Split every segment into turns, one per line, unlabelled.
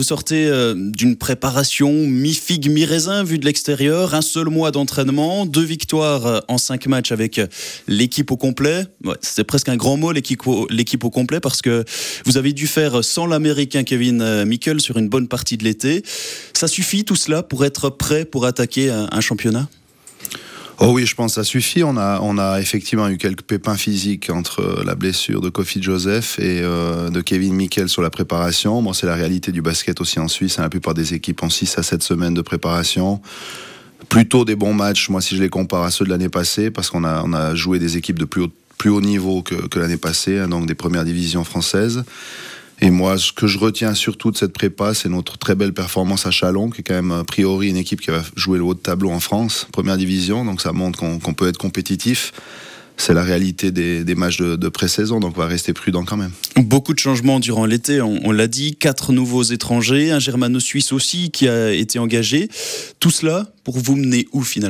vous sortez d'une préparation mi-figue, mi-raisin vu de l'extérieur. Un seul mois d'entraînement, 2 victoires en 5 matchs avec l'équipe au complet. Ouais, c'est presque un grand mot, l'équipe au complet, parce que vous avez dû faire sans l'Américain Kevin Mikel sur une bonne partie de l'été. Ça suffit tout cela pour être prêt pour attaquer un championnat ?
Oh oui, je pense que ça suffit. On a effectivement eu quelques pépins physiques entre la blessure de Kofi Joseph et de Kevin Mikel sur la préparation. Bon, c'est la réalité du basket aussi en Suisse. La plupart des équipes ont 6 à 7 semaines de préparation. Plutôt des bons matchs, moi, si je les compare à ceux de l'année passée, parce qu'on a joué des équipes de plus haut niveau que l'année passée, hein, donc des premières divisions françaises. Et moi, ce que je retiens surtout de cette prépa, c'est notre très belle performance à Châlons, qui est quand même a priori une équipe qui va jouer le haut de tableau en France, première division, donc ça montre qu'on peut être compétitif. C'est la réalité des matchs de pré-saison, donc on va rester prudent quand même.
Beaucoup de changements durant l'été, on l'a dit, 4 nouveaux étrangers, un germano-suisse aussi qui a été engagé. Tout cela, pour vous mener où finalement ?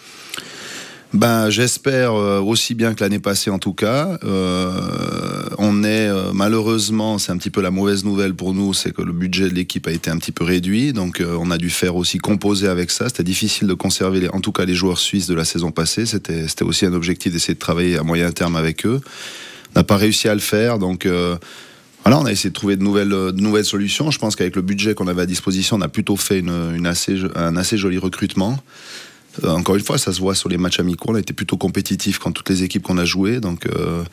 J'espère aussi bien que l'année passée en tout cas. On est malheureusement, c'est un petit peu la mauvaise nouvelle pour nous, c'est que le budget de l'équipe a été un petit peu réduit, donc on a dû faire aussi composer avec ça. C'était difficile de conserver en tout cas les joueurs suisses de la saison passée. C'était aussi un objectif d'essayer de travailler à moyen terme avec eux. On n'a pas réussi à le faire, donc voilà, on a essayé de trouver de nouvelles solutions. Je pense qu'avec le budget qu'on avait à disposition, on a plutôt fait un assez joli recrutement. Encore une fois, ça se voit sur les matchs amicaux. On a été plutôt compétitifs quand toutes les équipes qu'on a jouées. Donc,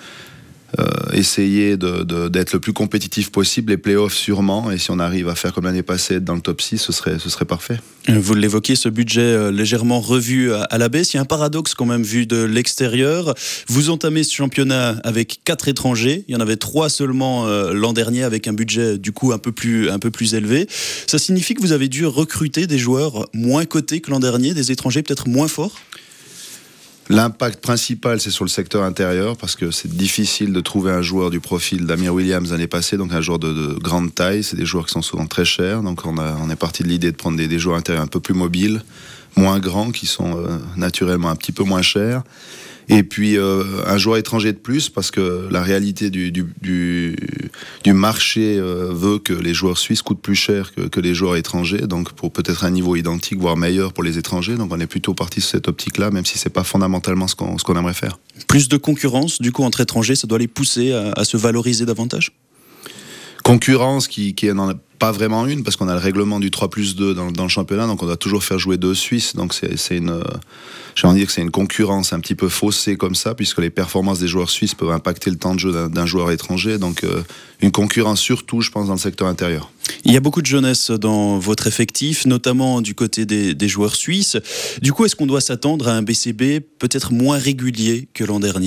essayer d'être le plus compétitif possible. Les playoffs sûrement. Et si on arrive à faire comme l'année passée, être dans le top 6, ce serait parfait.
Vous l'évoquez, ce budget légèrement revu à la baisse. Il y a un paradoxe quand même vu de l'extérieur. Vous entamez ce championnat avec 4 étrangers. Il y en avait 3 seulement l'an dernier avec un budget du coup un peu plus élevé. Ça signifie que vous avez dû recruter des joueurs moins cotés que l'an dernier, des étrangers peut-être moins forts ?
L'impact principal, c'est sur le secteur intérieur, parce que c'est difficile de trouver un joueur du profil d'Amir Williams l'année passée, donc un joueur de grande taille. C'est des joueurs qui sont souvent très chers, donc on est parti de l'idée de prendre des joueurs intérieurs un peu plus mobiles, moins grands, qui sont naturellement un petit peu moins chers. Et puis un joueur étranger de plus, parce que la réalité du marché veut que les joueurs suisses coûtent plus cher que les joueurs étrangers, donc pour peut-être un niveau identique, voire meilleur pour les étrangers. Donc on est plutôt parti sur cette optique-là, même si c'est pas fondamentalement ce qu'on aimerait faire.
Plus de concurrence, du coup, entre étrangers, ça doit les pousser à se valoriser davantage ?
Concurrence qui n'en a pas vraiment une, parce qu'on a le règlement du 3+2 dans le championnat, donc on doit toujours faire jouer 2 Suisses, donc j'ai envie de dire que c'est une concurrence un petit peu faussée comme ça, puisque les performances des joueurs suisses peuvent impacter le temps de jeu d'un joueur étranger, donc une concurrence surtout, je pense, dans le secteur intérieur.
Il y a beaucoup de jeunesse dans votre effectif, notamment du côté des joueurs suisses. Du coup, est-ce qu'on doit s'attendre à un BCB peut-être moins régulier que l'an dernier ?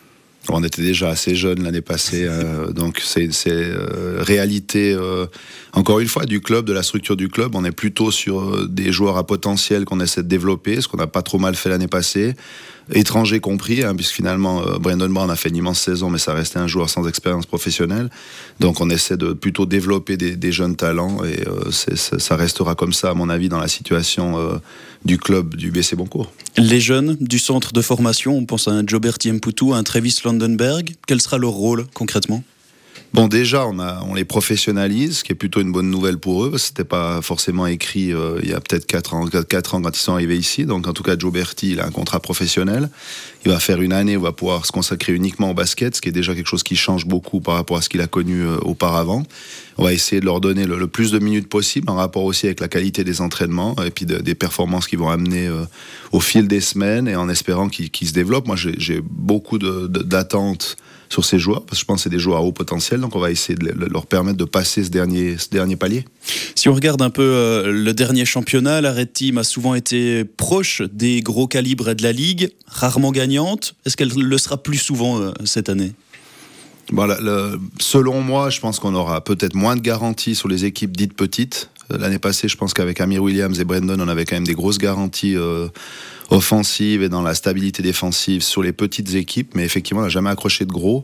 On était déjà assez jeunes l'année passée, donc c'est réalité, encore une fois, du club, de la structure du club. On est plutôt sur des joueurs à potentiel qu'on essaie de développer, ce qu'on n'a pas trop mal fait l'année passée, étrangers compris, hein, puisque finalement Brandon Brown a fait une immense saison, mais ça restait un joueur sans expérience professionnelle. Donc on essaie de plutôt développer des jeunes talents, et ça restera comme ça, à mon avis, dans la situation du club du BC Boncourt.
Les jeunes du centre de formation, on pense à un Joberti Mputu, à un Travis Landenberg. Quel sera leur rôle concrètement ?
Bon, déjà, on les professionnalise, ce qui est plutôt une bonne nouvelle pour eux, parce que c'était pas forcément écrit il y a peut-être 4 ans quand ils sont arrivés ici. Donc, en tout cas, Joe Berti, il a un contrat professionnel. Il va faire une année où il va pouvoir se consacrer uniquement au basket, ce qui est déjà quelque chose qui change beaucoup par rapport à ce qu'il a connu auparavant. On va essayer de leur donner le plus de minutes possible, en rapport aussi avec la qualité des entraînements et puis des performances qu'ils vont amener au fil des semaines, et en espérant qu'ils se développent. Moi, j'ai beaucoup d'attentes sur ces joueurs, parce que je pense que c'est des joueurs à haut potentiel, donc on va essayer de leur permettre de passer ce dernier palier.
Si on regarde un peu le dernier championnat, la Red Team a souvent été proche des gros calibres de la Ligue, rarement gagnante. Est-ce qu'elle le sera plus souvent cette année ?
Bon, selon moi, je pense qu'on aura peut-être moins de garanties sur les équipes dites petites. L'année passée, je pense qu'avec Amir Williams et Brandon, on avait quand même des grosses garanties offensives et dans la stabilité défensive sur les petites équipes, mais effectivement, on n'a jamais accroché de gros.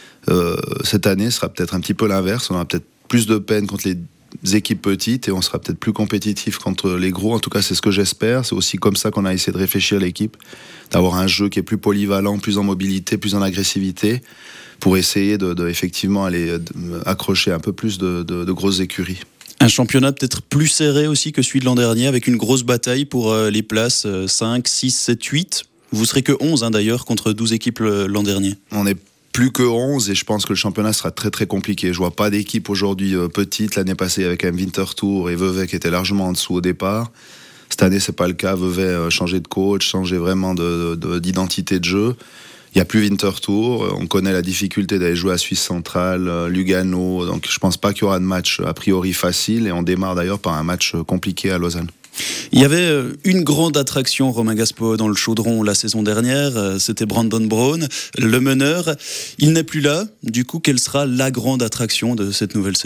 Cette année, ce sera peut-être un petit peu l'inverse. On aura peut-être plus de peine contre les équipes petites et on sera peut-être plus compétitif contre les gros. En tout cas, c'est ce que j'espère. C'est aussi comme ça qu'on a essayé de réfléchir l'équipe, d'avoir un jeu qui est plus polyvalent, plus en mobilité, plus en agressivité, pour essayer de effectivement aller accrocher un peu plus de grosses écuries.
Un championnat peut-être plus serré aussi que celui de l'an dernier, avec une grosse bataille pour les places 5, 6, 7, 8. Vous serez que 11 d'ailleurs contre 12 équipes l'an dernier.
On est plus que 11 et je pense que le championnat sera très très compliqué. Je vois pas d'équipe aujourd'hui petite. L'année passée avec un Winter Tour et Vevey qui était largement en dessous au départ. Cette année c'est pas le cas. Vevey changé de coach, changé vraiment d'identité de jeu. Il n'y a plus Winter Tour. On connaît la difficulté d'aller jouer à Suisse centrale, Lugano. Donc je pense pas qu'il y aura de match a priori facile et on démarre d'ailleurs par un match compliqué à Lausanne.
Il y avait une grande attraction, Romain Gaspo, dans le chaudron la saison dernière, c'était Brandon Brown, le meneur. Il n'est plus là, du coup, quelle sera la grande attraction de cette nouvelle saison ?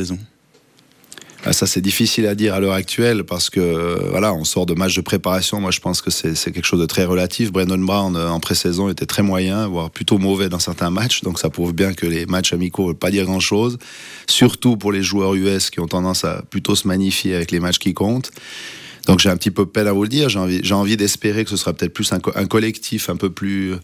Ça c'est difficile à dire à l'heure actuelle parce que voilà, on sort de matchs de préparation. Moi je pense que c'est quelque chose de très relatif. Brandon Brown en pré-saison était très moyen, voire plutôt mauvais dans certains matchs, donc ça prouve bien que les matchs amicaux ne veulent pas dire grand-chose, surtout pour les joueurs US qui ont tendance à plutôt se magnifier avec les matchs qui comptent. Donc j'ai un petit peu peine à vous le dire. J'ai envie d'espérer que ce sera peut-être plus un collectif un peu plus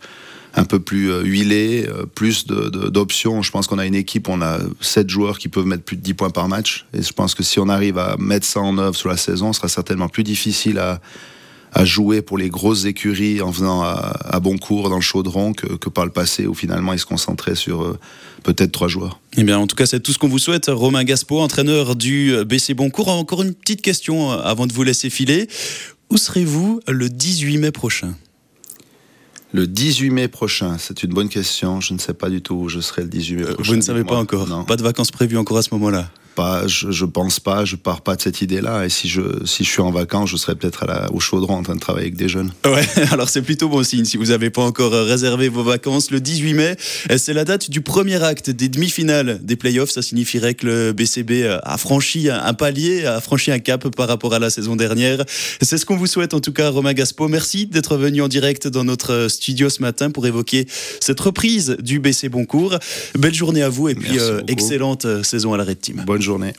huilé, plus d'options. Je pense qu'on a une équipe, on a 7 joueurs qui peuvent mettre plus de 10 points par match. Et je pense que si on arrive à mettre ça en œuvre sur la saison, ce sera certainement plus difficile à jouer pour les grosses écuries en venant à bon cours dans le chaudron que par le passé où finalement ils se concentraient sur peut-être 3 joueurs.
Eh bien, en tout cas, c'est tout ce qu'on vous souhaite. Romain Gaspo, entraîneur du BC Boncourt. Encore une petite question avant de vous laisser filer. Où serez-vous le 18 mai prochain ?
Le 18 mai prochain, c'est une bonne question. Je ne sais pas du tout où je serai le 18 mai prochain.
Vous ne savez pas encore ? Non. Pas de vacances prévues encore à ce moment-là ?
Je pense pas, je pars pas de cette idée-là. Et si je suis en vacances, je serai peut-être au chaudron en train de travailler avec des jeunes.
Ouais, alors c'est plutôt bon signe si vous n'avez pas encore réservé vos vacances. Le 18 mai, c'est la date du premier acte des demi-finales des playoffs. Ça signifierait que le BCB a franchi un palier, a franchi un cap par rapport à la saison dernière. C'est ce qu'on vous souhaite en tout cas, Romain Gaspo. Merci d'être venu en direct dans notre studio ce matin pour évoquer cette reprise du BC Boncourt. Belle journée à vous et puis excellente saison à la Red Team.
Bonne journée.